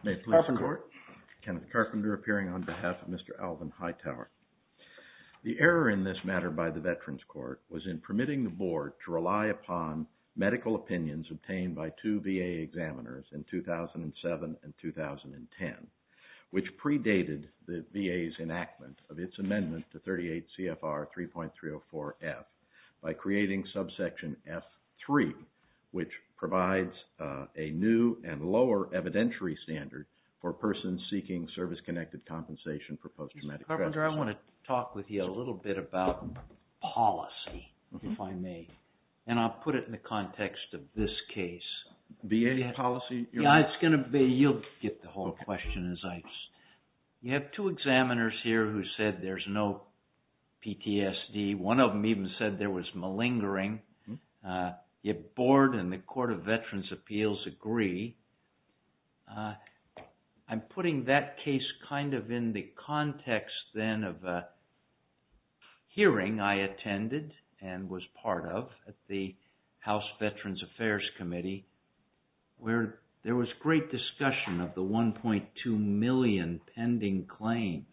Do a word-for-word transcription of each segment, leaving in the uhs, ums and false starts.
May it please the Court. Kenneth Carpenter appearing on behalf of Mister Alvin Hightower. The error in this matter by the Veterans Court was in permitting the Board to rely upon medical opinions obtained by two V A examiners in two thousand seven and two thousand ten, which predated the V A's enactment of its amendment to thirty-eight C F R three point three oh four F by creating subsection F three, which provides uh, a new and lower evidentiary standard for persons seeking service-connected compensation for post-traumatic stress disorder. Carpenter, I want to talk with you a little bit about policy, mm-hmm. if I may, and I'll put it in the context of this case. V A yeah. policy? Yeah, it's going to be, you'll get the whole okay. question as I... You have two examiners here who said there's no P T S D. One of them even said there was malingering. Mm-hmm. Uh, your Board and the Court of Veterans Appeals agree. Uh, I'm putting that case kind of in the context then of a hearing I attended and was part of at the House Veterans Affairs Committee, where there was great discussion of the one point two million pending claims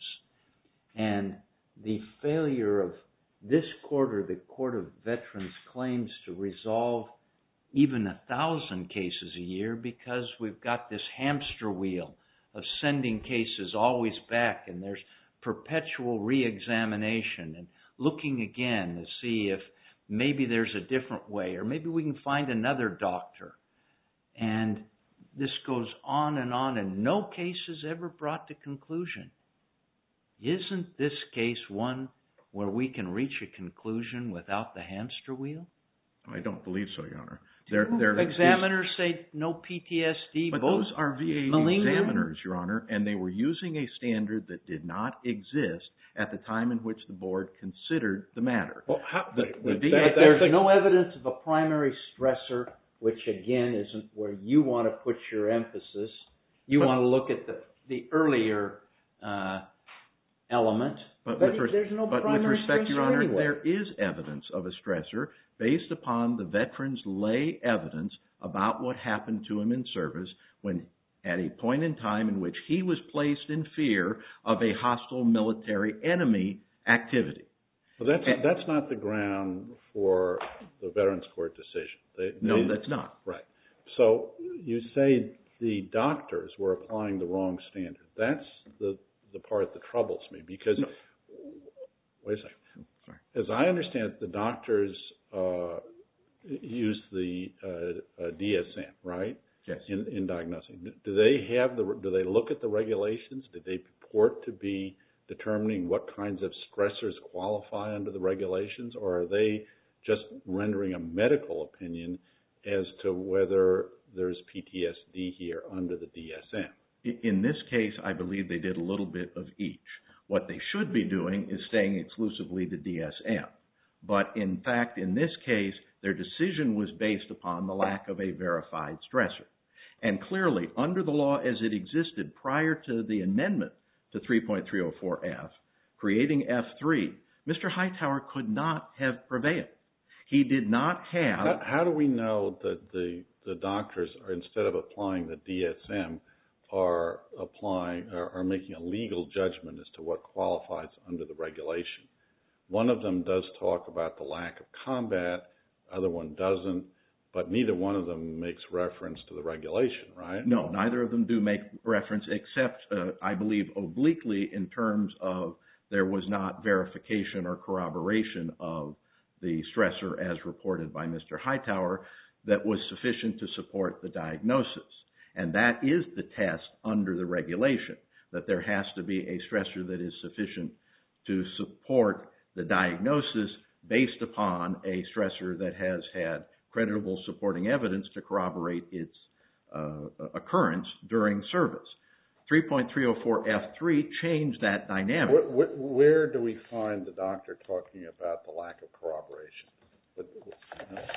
and the failure of this court or the Court of Veterans Claims to resolve even a thousand cases a year because we've got this hamster wheel of sending cases always back, and there's perpetual re-examination and looking again to see if maybe there's a different way or maybe we can find another doctor. And this goes on and on, and no case is ever brought to conclusion. Isn't this case one where we can reach a conclusion without the hamster wheel? I don't believe so, Your Honor. There, there examiners is, say no P T S D. But those are V A malingering? examiners, Your Honor, and they were using a standard that did not exist at the time in which the Board considered the matter. Well, how, the, the that, V A, there's like, no evidence of a primary stressor, which again isn't where you want to put your emphasis. You but, want to look at the, the earlier uh, element. But, but with, res- there's no but primary with respect, Your Honor, anyway. there is evidence of a stressor based upon the veteran's lay evidence about what happened to him in service when at a point in time in which he was placed in fear of a hostile military enemy activity. Well, that's, and, that's not the ground for the Veterans Court decision. They, no, they, that's not. Right. So you say the doctors were applying the wrong standard. That's the, the part that troubles me because, no. wait a second. Sorry. As I understand it, the doctors uh, use the uh, uh, D S M, right? Yes. In, in diagnosing. Do they have the? Do they look at the regulations? Do they purport to be determining what kinds of stressors qualify under the regulations, or are they just rendering a medical opinion as to whether there's P T S D here under the D S M? In this case, I believe they did a little bit of each. What they should be doing is staying exclusively to D S M. But in fact, in this case, their decision was based upon the lack of a verified stressor. And clearly, under the law as it existed prior to the amendment to three point three oh four F, creating F three, Mister Hightower could not have prevailed. He did not have... How, how do we know that the, the doctors, are, instead of applying the D S M, are applying are, are making a legal judgment as to what qualifies under the regulation? One of them does talk about the lack of combat, other one doesn't, but neither one of them makes reference to the regulation, right? No, neither of them do make reference except, uh, I believe, obliquely in terms of there was not verification or corroboration of the stressor as reported by Mister Hightower that was sufficient to support the diagnosis. And that is the test under the regulation, that there has to be a stressor that is sufficient to support the diagnosis based upon a stressor that has had credible supporting evidence to corroborate its uh, occurrence during service. three point three oh four F three changed that dynamic. Where, where, where do we find the doctor talking about the lack of corroboration? But, you know.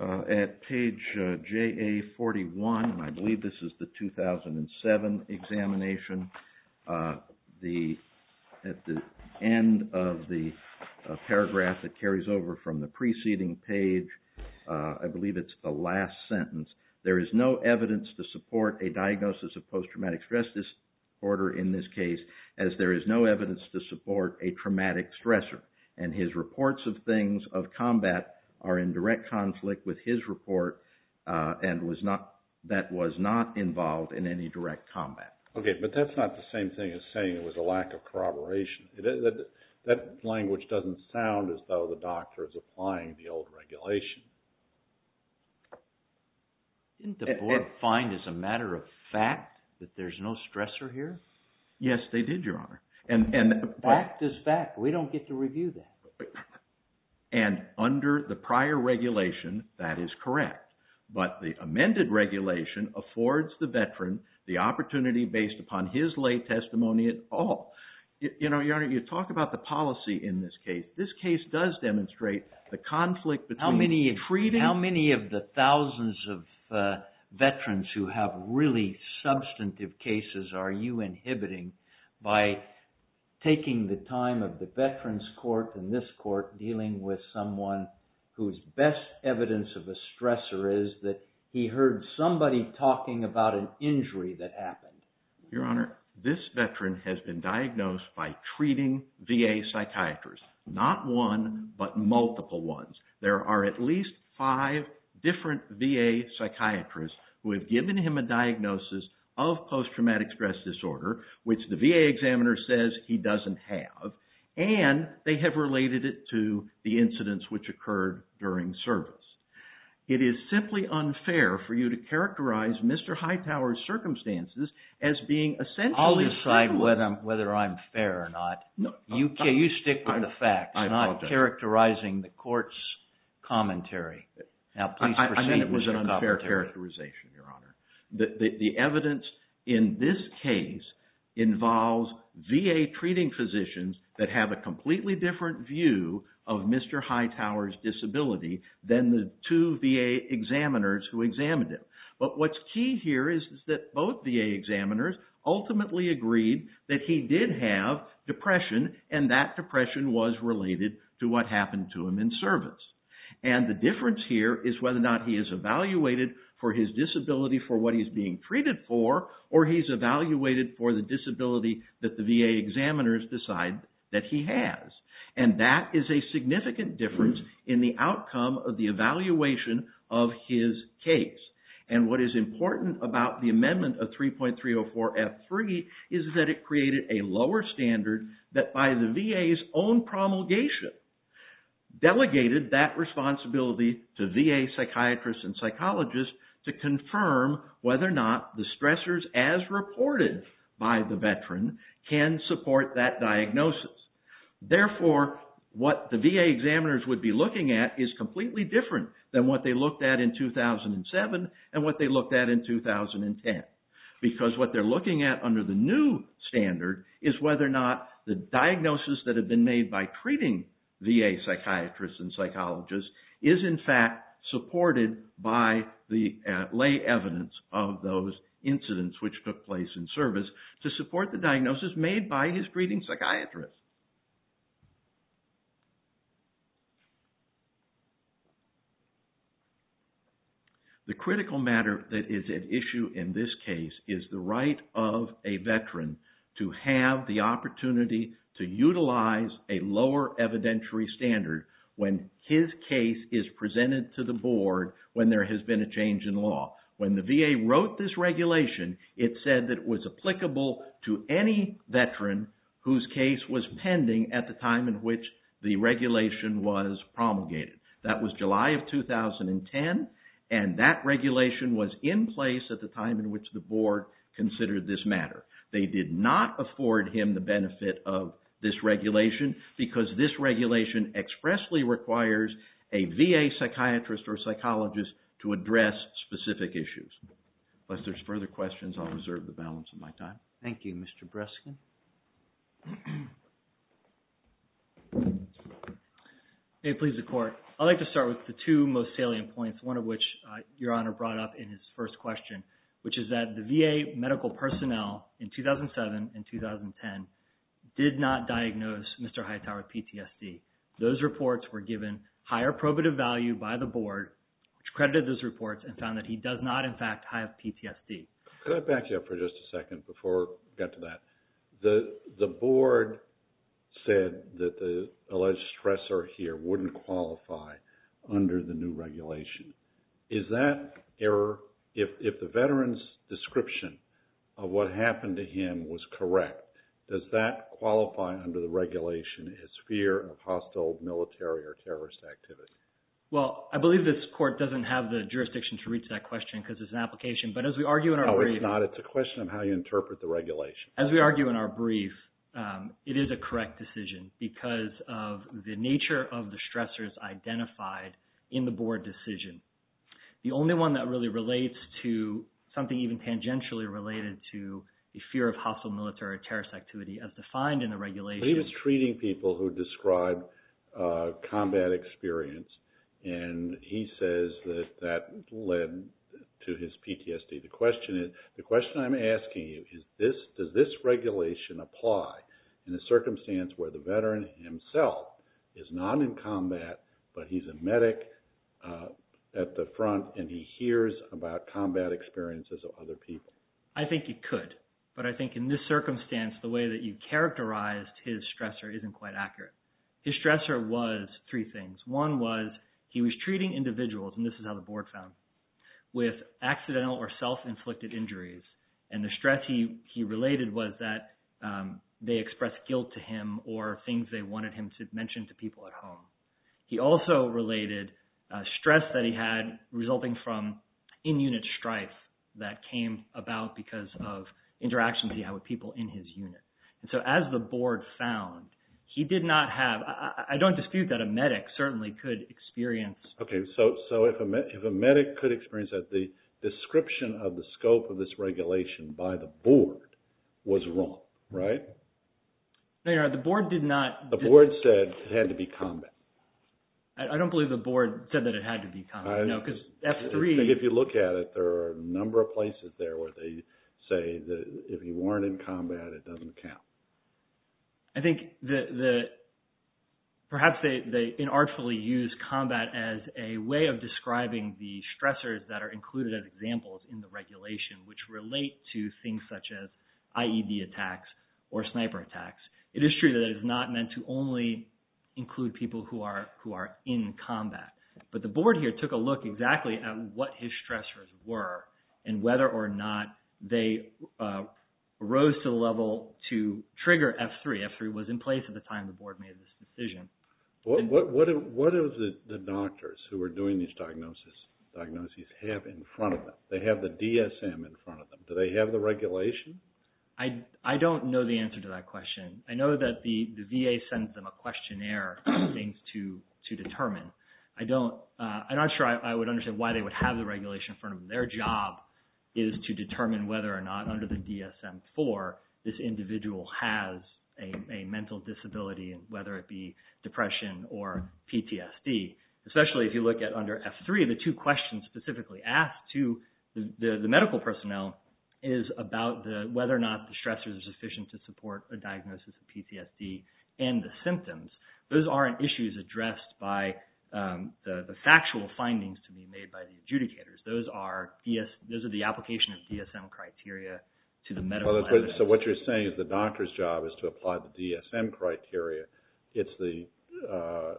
Uh, at page uh, J A forty-one, and I believe this is the two thousand seven examination, uh, the at the end of the uh, paragraph that carries over from the preceding page, uh, I believe it's the last sentence, there is no evidence to support a diagnosis of post-traumatic stress disorder in this case, as there is no evidence to support a traumatic stressor. And his reports of things of combat are in direct conflict with his report uh, and was not that was not involved in any direct combat. Okay, but that's not the same thing as saying it was a lack of corroboration. It, that, that language doesn't sound as though the doctor is applying the old regulation. Didn't the board find as a matter of fact that there's no stressor here? Yes, they did, Your Honor. And, and fact is fact. We don't get to review that. And under the prior regulation, that is correct. But the amended regulation affords the veteran the opportunity based upon his lay testimony at all. You, you know, Your Honor, you talk about the policy in this case. This case does demonstrate the conflict between how many, treating... How many of the thousands of uh, veterans who have really substantive cases are you inhibiting by taking the time of the Veterans Court and this court dealing with someone whose best evidence of a stressor is that he heard somebody talking about an injury that happened? Your Honor, this veteran has been diagnosed by treating V A psychiatrists, not one, but multiple ones. There are at least five different V A psychiatrists who have given him a diagnosis of post-traumatic stress disorder, which the V A examiner says he doesn't have, and they have related it to the incidents which occurred during service. It is simply unfair for you to characterize Mister Hightower's circumstances as being essentially... I'll decide whether I'm, whether I'm fair or not. No, you, I, you stick with I, the facts, I not apologize. Characterizing the court's commentary. Now, please I, proceed, I meant it was Mister an unfair Carpenter. characterization, Your Honor. The, the, the evidence in this case involves V A treating physicians that have a completely different view of Mister Hightower's disability than the two V A examiners who examined him. But what's key here is, is that both V A examiners ultimately agreed that he did have depression, and that depression was related to what happened to him in service. And the difference here is whether or not he is evaluated for his disability for what he's being treated for, or he's evaluated for the disability that the V A examiners decide that he has. And that is a significant difference in the outcome of the evaluation of his case. And what is important about the amendment of three point three oh four F three is that it created a lower standard that by the V A's own promulgation delegated that responsibility to V A psychiatrists and psychologists to confirm whether or not the stressors as reported by the veteran can support that diagnosis. Therefore, what the V A examiners would be looking at is completely different than what they looked at in two thousand seven and what they looked at in two thousand ten. Because what they're looking at under the new standard is whether or not the diagnosis that had been made by treating V A psychiatrists and psychologists is in fact supported by the uh, lay evidence of those incidents which took place in service to support the diagnosis made by his treating psychiatrist. The critical matter that is at issue in this case is the right of a veteran to have the opportunity to utilize a lower evidentiary standard when his case is presented to the board when there has been a change in law. When the V A wrote this regulation, it said that it was applicable to any veteran whose case was pending at the time in which the regulation was promulgated. That was July of two thousand ten, and that regulation was in place at the time in which the board considered this matter. They did not afford him the benefit of this regulation because this regulation expressly requires a V A psychiatrist or psychologist to address specific issues. Unless there's further questions, I'll reserve the balance of my time. Thank you, Mister Breskin. May it please the Court. I'd like to start with the two most salient points, one of which uh, Your Honor brought up in his first question, which is that the V A medical personnel in two thousand seven and two thousand ten did not diagnose Mister Hightower with P T S D. Those reports were given higher probative value by the board, which credited those reports and found that he does not, in fact, have P T S D. Could I back you up for just a second before we get to that? The the board said that the alleged stressor here wouldn't qualify under the new regulation. Is that error? If if the veteran's description of what happened to him was correct, does that qualify under the regulation as fear of hostile military or terrorist activity? Well, I believe this court doesn't have the jurisdiction to reach that question because it's an application. But as we argue in our no, brief... it's not. It's a question of how you interpret the regulation. As we argue in our brief, um, it is a correct decision because of the nature of the stressors identified in the board decision. The only one that really relates to something even tangentially related to a fear of hostile military or terrorist activity as defined in the regulation. But he was treating people who described uh, combat experience, and he says that that led to his P T S D. The question is, the question I'm asking you is this: does this regulation apply in a circumstance where the veteran himself is not in combat, but he's a medic uh, at the front, and he hears about combat experiences of other people? I think it could, but I think in this circumstance, the way that you characterized his stressor isn't quite accurate. His stressor was three things. One was he was treating individuals, and this is how the board found, with accidental or self-inflicted injuries. And the stress he, he related was that um, they expressed guilt to him or things they wanted him to mention to people at home. He also related uh, stress that he had resulting from in-unit strife that came about because of interactions he had with people in his unit. And so as the board found, he did not have, I, I don't dispute that a medic certainly could experience. Okay, so so if a, me, if a medic could experience that, the description of the scope of this regulation by the board was wrong, right? No, no, the board did not. The board said it had to be combat. I, I don't believe the board said that it had to be combat. I, no, because F three. I think if you look at it, there are a number of places there where they say that if you weren't in combat, it doesn't count. I think the the perhaps they, they inartfully use combat as a way of describing the stressors that are included as examples in the regulation, which relate to things such as I E D attacks or sniper attacks. It is true that it is not meant to only include people who are who are in combat. But the board here took a look exactly at what his stressors were and whether or not they uh, rose to the level to trigger F three. F three was in place at the time the board made this decision. What and, what what do, what do the, the doctors who are doing these diagnoses diagnoses have in front of them? They have the D S M in front of them. Do they have the regulation? I, I don't know the answer to that question. I know that the, the V A sends them a questionnaire of things to to determine. I don't. Uh, I'm not sure I, I would understand why they would have the regulation in front of them. Their job is to determine whether or not under the D S M four this individual has a, a mental disability, and whether it be depression or P T S D. Especially if you look at under F three, the two questions specifically asked to the, the, the medical personnel is about the whether or not the stressors are sufficient to support a diagnosis of P T S D and the symptoms. Those aren't issues addressed by um, the, the factual findings to be made by the adjudicators. Those are D S, those are the application of D S M criteria to the medical well, evidence. So what you're saying is the doctor's job is to apply the D S M criteria. It's the uh,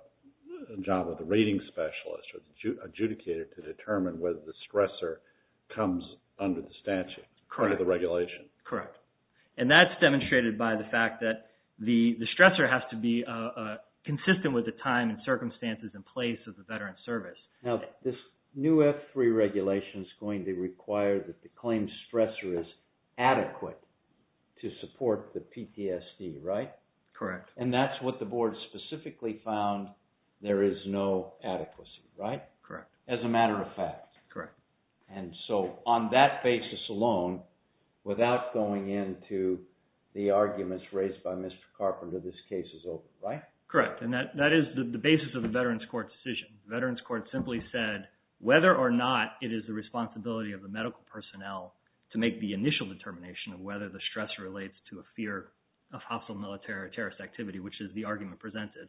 job of the rating specialist or the adjudicator to determine whether the stressor comes under the statute, Correct. under the regulation. Correct. And that's demonstrated by the fact that the, the stressor has to be uh, uh, consistent with the time and circumstances and place of the veteran service. Now, this new F three regulation is going to require that the claimed stressor is adequate to support the P T S D, right? Correct. And that's what the board specifically found. There is no adequacy, right? Correct. As a matter of fact. Correct. And so on that basis alone, without going into the arguments raised by Mister Carpenter, this case is over, right? Correct, and that, that is the, the basis of the Veterans Court decision. The Veterans Court simply said whether or not it is the responsibility of the medical personnel to make the initial determination of whether the stressor relates to a fear of hostile military or terrorist activity, which is the argument presented.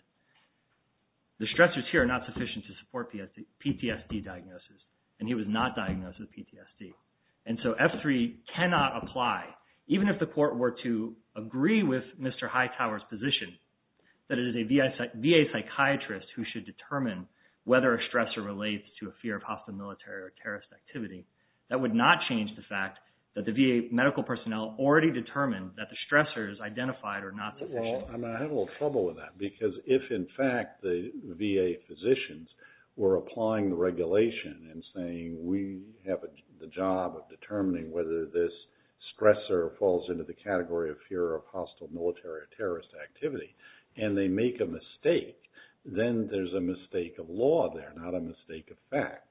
The stressors here are not sufficient to support P T S D diagnosis, and he was not diagnosed with P T S D. And so F three cannot apply, even if the court were to agree with Mister Hightower's position that it is a V A psychiatrist who should determine whether a stressor relates to a fear of hostile military or terrorist activity. That would not change the fact that the V A medical personnel already determined that the stressors identified are not sufficient. Well, I mean, I have a little trouble with that, because if in fact the V A physicians were applying the regulation and saying we have a, the job of determining whether this stressor falls into the category of fear of hostile military or terrorist activity, and they make a mistake, then there's a mistake of law there, not a mistake of fact.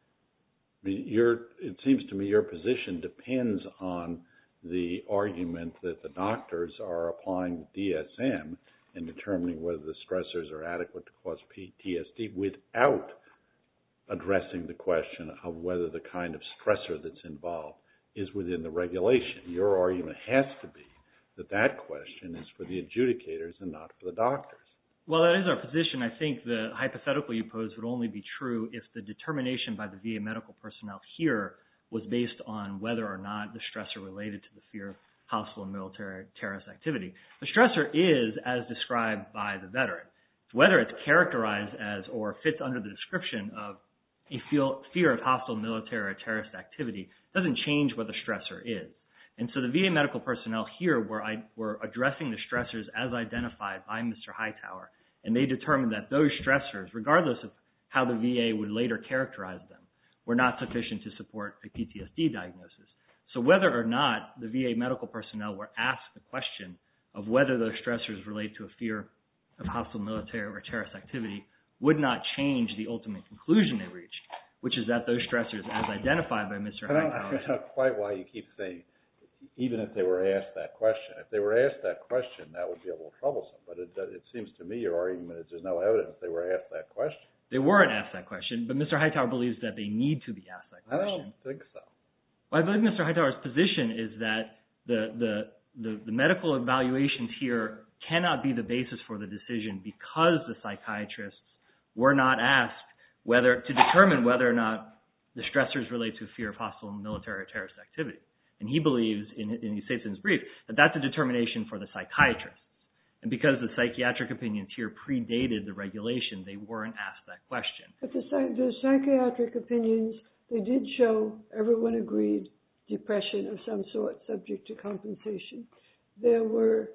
I mean, your, it seems to me your position depends on the argument that the doctors are applying the D S M and determining whether the stressors are adequate to cause P T S D without addressing the question of whether the kind of stressor that's involved is within the regulation. Your argument has to be that that question is for the adjudicators and not for the doctors. Well, that is our position. I think the hypothetical you pose would only be true if the determination by the V A medical personnel here was based on whether or not the stressor related to the fear of hostile military terrorist activity. The stressor is as described by the veteran. Whether it's characterized as or fits under the description of a feel, fear of hostile military or terrorist activity doesn't change what the stressor is. And so the V A medical personnel here were, I, were addressing the stressors as identified by Mister Hightower, and they determined that those stressors, regardless of how the V A would later characterize them, were not sufficient to support a P T S D diagnosis. So whether or not the V A medical personnel were asked the question of whether those stressors relate to a fear of hostile military or terrorist activity would not change the ultimate conclusion they reached, which is that those stressors, as identified by Mister Hightower... I don't know quite why you keep saying, even if they were asked that question. If they were asked that question, that would be a little troublesome. But it, it seems to me your argument is there's no evidence they were asked that question. They weren't asked that question, but Mister Hightower believes that they need to be asked that question. I don't think so. Well, I believe Mister Hightower's position is that the, the, the, the medical evaluations here cannot be the basis for the decision because the psychiatrists were not asked whether to determine whether or not the stressors relate to a fear of hostile military or terrorist activity. And he believes, in, in he states in his brief, that that's a determination for the psychiatrists. And because the psychiatric opinions here predated the regulation, they weren't asked that question. But the, the psychiatric opinions, they did show, everyone agreed, depression of some sort subject to compensation. There were,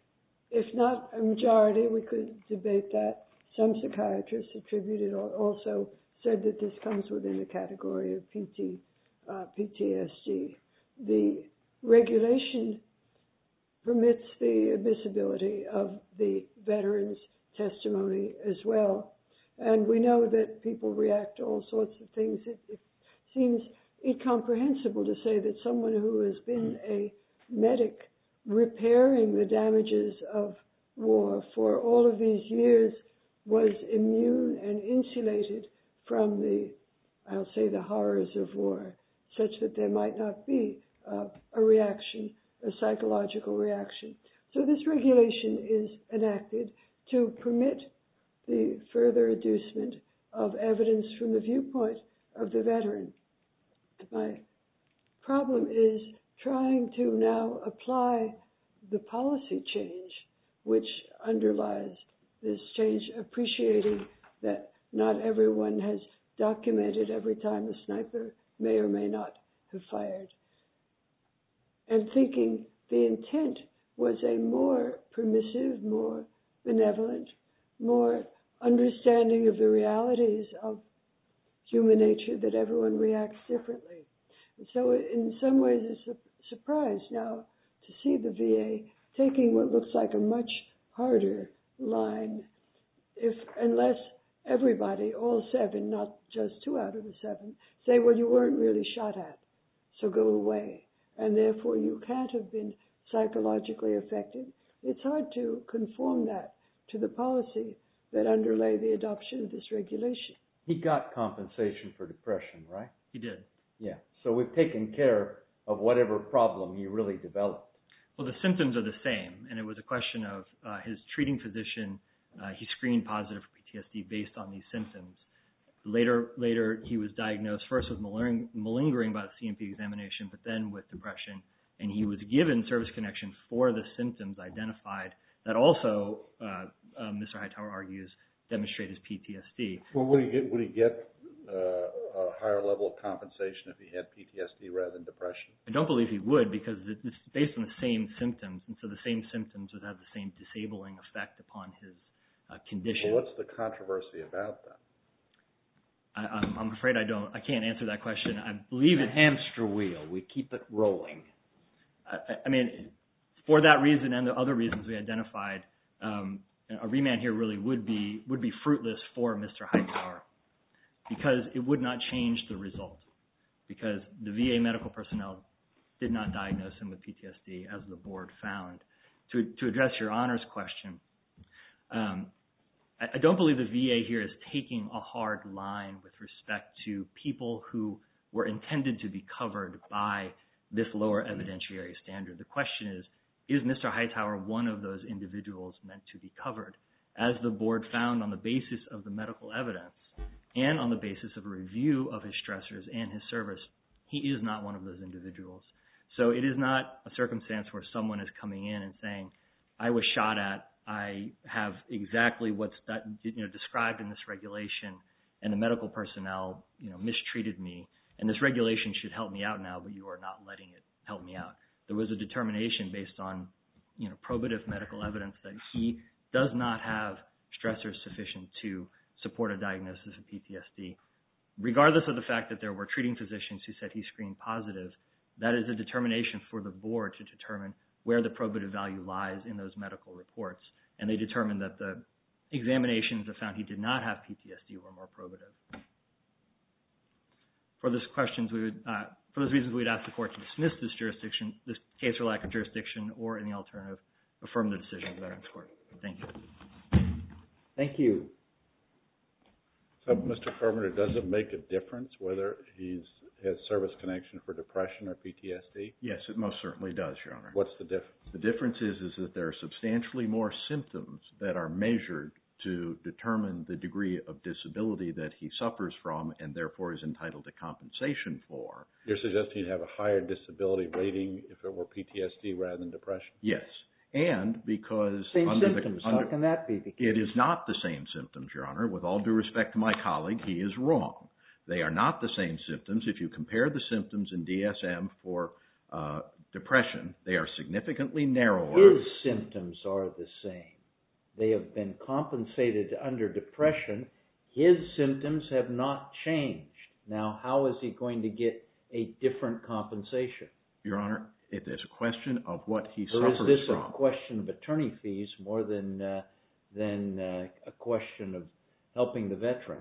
if not a majority, we could debate that, some psychiatrists attributed or also said that this comes within the category of P T, uh, P T S D. The regulation permits the admissibility of the veteran's testimony as well. And we know that people react to all sorts of things. It, it seems incomprehensible to say that someone who has been a medic repairing the damages of war for all of these years was immune and insulated from the, I'll say, the horrors of war, such that there might not be uh, a reaction, a psychological reaction. So this regulation is enacted to permit the further adducement of evidence from the viewpoint of the veteran. My problem is trying to now apply the policy change which underlies this change, appreciating that not everyone has documented every time a sniper may or may not have fired, and thinking the intent was a more permissive, more benevolent, more understanding of the realities of human nature, that everyone reacts differently. And so in some ways it's a surprise now to see the V A taking what looks like a much harder line, if unless everybody, all seven, not just two out of the seven, say, well, you weren't really shot at, so go away, and therefore you can't have been psychologically affected. It's hard to conform that to the policy that underlay the adoption of this regulation. He got compensation for depression, right? He did. Yeah. So we've taken care of whatever problem he really developed. Well, the symptoms are the same, and it was a question of uh, his treating physician. Uh, he screened positive for P T S D based on these symptoms. Later, later he was diagnosed first with maling- malingering by the C M P examination, but then with depression, and he was given service connection for the symptoms identified that also, uh, uh, Mister Hightower argues, demonstrate his P T S D. Well, would he get would he get uh, a higher level of compensation if he had P T S D rather than depression? I don't believe he would, because it's based on the same symptoms, and so the same symptoms would have the same disabling effect upon his uh, condition. Well, what's the controversy about that? I, I'm, I'm afraid I don't. I can't answer that question. I believe The it. hamster wheel. We keep it rolling. I, I mean, for that reason and the other reasons we identified, um, a remand here really would be would be fruitless for Mister Hightower, because it would not change the result, because the V A medical personnel did not diagnose him with P T S D, as the board found. To, to address your honors question, um, I, I don't believe the V A here is taking a hard line with respect to people who were intended to be covered by this lower evidentiary standard. The question is, is Mister Hightower one of those individuals meant to be covered? As the board found on the basis of the medical evidence and on the basis of a review of his stressors and his service, he is not one of those individuals. So it is not a circumstance where someone is coming in and saying, I was shot at, I have exactly what's that, you know, described in this regulation, and the medical personnel, you know, mistreated me, and this regulation should help me out now, but you are not letting it help me out. There was a determination based on, you know, probative medical evidence that he does not have stressors sufficient to support a diagnosis of P T S D. Regardless of the fact that there were treating physicians who said he screened positive, that is a determination for the board to determine where the probative value lies in those medical reports. And they determined that the examinations that found he did not have P T S D were more probative. For those questions, we would, uh, for those reasons, we would ask the court to dismiss this jurisdiction, this case for lack of jurisdiction, or in the alternative, affirm the decision of the Veterans Court. Thank you. Thank you. So, Mister Carpenter, does it make a difference whether he's has service connection for depression or P T S D? Yes, it most certainly does, Your Honor. What's the difference? The difference is, is that there are substantially more symptoms that are measured to determine the degree of disability that he suffers from and therefore is entitled to compensation for. You're suggesting he'd have a higher disability rating if it were P T S D rather than depression? Yes, and because Same under symptoms. the, under, How can that be the case? It is not the same symptoms, Your Honor. With all due respect to my colleague, he is wrong. They are not the same symptoms. If you compare the symptoms in D S M for uh, depression, they are significantly narrower. His symptoms are the same. They have been compensated under depression. His symptoms have not changed. Now, how is he going to get a different compensation? Your Honor, it is a question of what he Or suffers is this from. a question of attorney fees more than uh, than uh, a question of helping the veteran?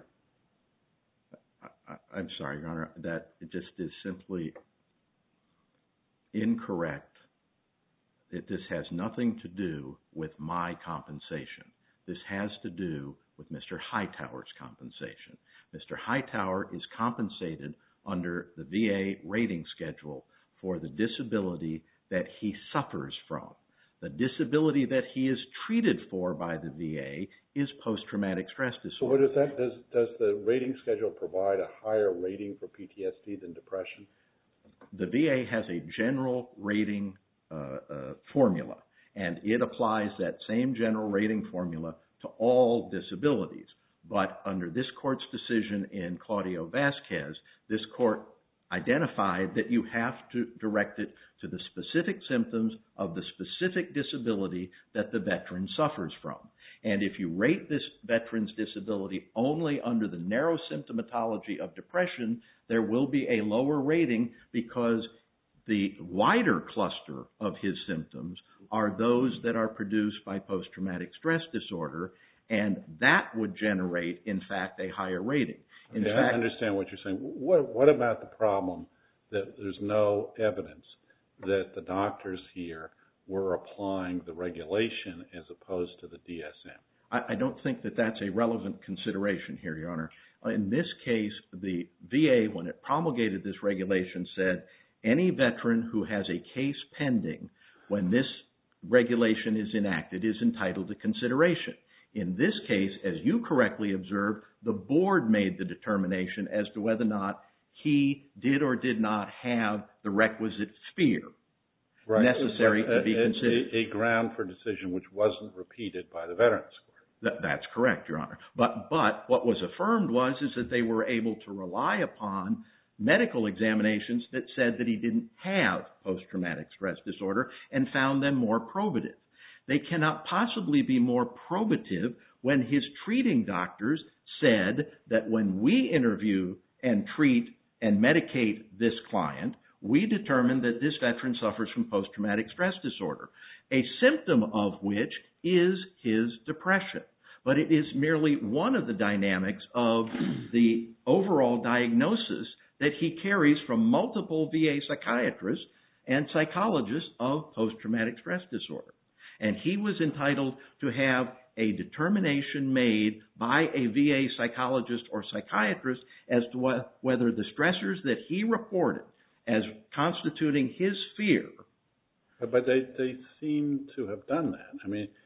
I, I'm sorry, Your Honor, that it just is simply incorrect. It, this has nothing to do with my compensation. This has to do with Mister Hightower's compensation. Mister Hightower is compensated under the V A rating schedule for the disability that he suffers from. The disability that he is treated for by the V A is post-traumatic stress disorder. So what is that? Does, does the rating schedule provide a higher rating for P T S D than depression? The V A has a general rating uh, uh, formula, and it applies that same general rating formula to all disabilities. But under this court's decision in Claudio Vasquez, this court identified that you have to direct it to the specific symptoms of the specific disability that the veteran suffers from. And if you rate this veteran's disability only under the narrow symptomatology of depression, there will be a lower rating because the wider cluster of his symptoms are those that are produced by post-traumatic stress disorder, and that would generate, in fact, a higher rating. In okay, fact, I understand what you're saying. What, what about the problem that there's no evidence that the doctors here were applying the regulation as opposed to the D S M? I, I don't think that that's a relevant consideration here, Your Honor. In this case, the V A, when it promulgated this regulation, said any veteran who has a case pending when this regulation is enacted is entitled to consideration. In this case, as you correctly observed, the board made the determination as to whether or not he did or did not have the requisite fear right. necessary a, to be considered. A, a ground for decision which wasn't repeated by the Veterans Court. That, that's correct, Your Honor. But but what was affirmed was is that they were able to rely upon medical examinations that said that he didn't have post-traumatic stress disorder and found them more probative. They cannot possibly be more probative when his treating doctors said that when we interview and treat and medicate this client, we determine that this veteran suffers from post-traumatic stress disorder, a symptom of which is his depression. But it is merely one of the dynamics of the overall diagnosis that he carries from multiple V A psychiatrists and psychologists of post-traumatic stress disorder. And he was entitled to have a determination made by a V A psychologist or psychiatrist as to what, whether the stressors that he reported as constituting his fear. But they, they seem to have done that. I mean,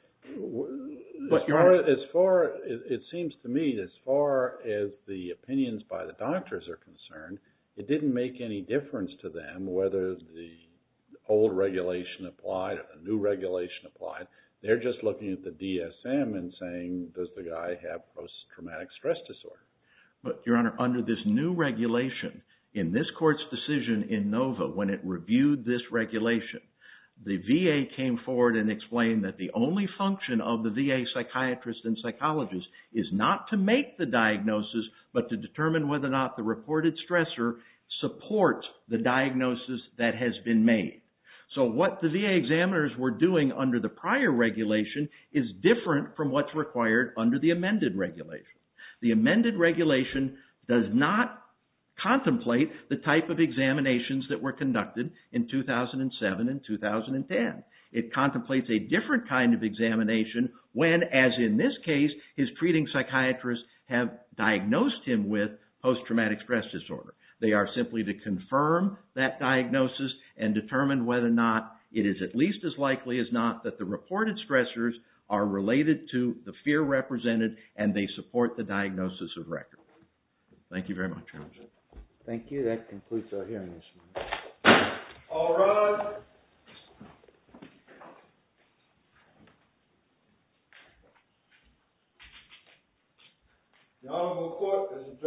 but as, far, as far it, it seems to me, as far as the opinions by the doctors are concerned, it didn't make any difference to them whether the old regulation applied or the new regulation applied. They're just looking at the D S M and saying, does the guy have post-traumatic stress disorder? But, Your Honor, under this new regulation, in this court's decision in Nova, when it reviewed this regulation, the V A came forward and explained that the only function of the V A psychiatrist and psychologist is not to make the diagnosis, but to determine whether or not the reported stressor supports the diagnosis that has been made. So what the V A examiners were doing under the prior regulation is different from what's required under the amended regulation. The amended regulation does not contemplate the type of examinations that were conducted in two thousand seven and two thousand ten. It contemplates a different kind of examination when, as in this case, his treating psychiatrists have diagnosed him with post-traumatic stress disorder. They are simply to confirm that diagnosis and determine whether or not it is at least as likely as not that the reported stressors are related to the fear represented and they support the diagnosis of record. Thank you very much, Your Honor. Thank you. That concludes our hearing this morning. All rise.